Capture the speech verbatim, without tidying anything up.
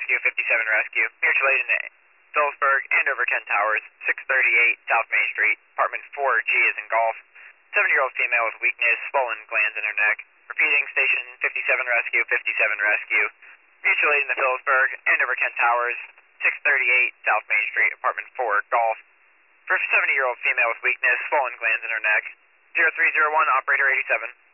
Rescue, fifty-seven Rescue. Mutual aid in Phillipsburg, Andover ten Towers, six thirty-eight South Main Street, apartment four G is in Golf. seventy-year-old female with weakness, swollen glands in her neck. Repeating, station fifty-seven Rescue, fifty-seven Rescue. Mutual aid in the Phillipsburg, Andover ten Towers, six thirty-eight South Main Street, apartment four Golf. For seventy-year-old female with weakness, swollen glands in her neck. zero three zero one, operator eighty-seven.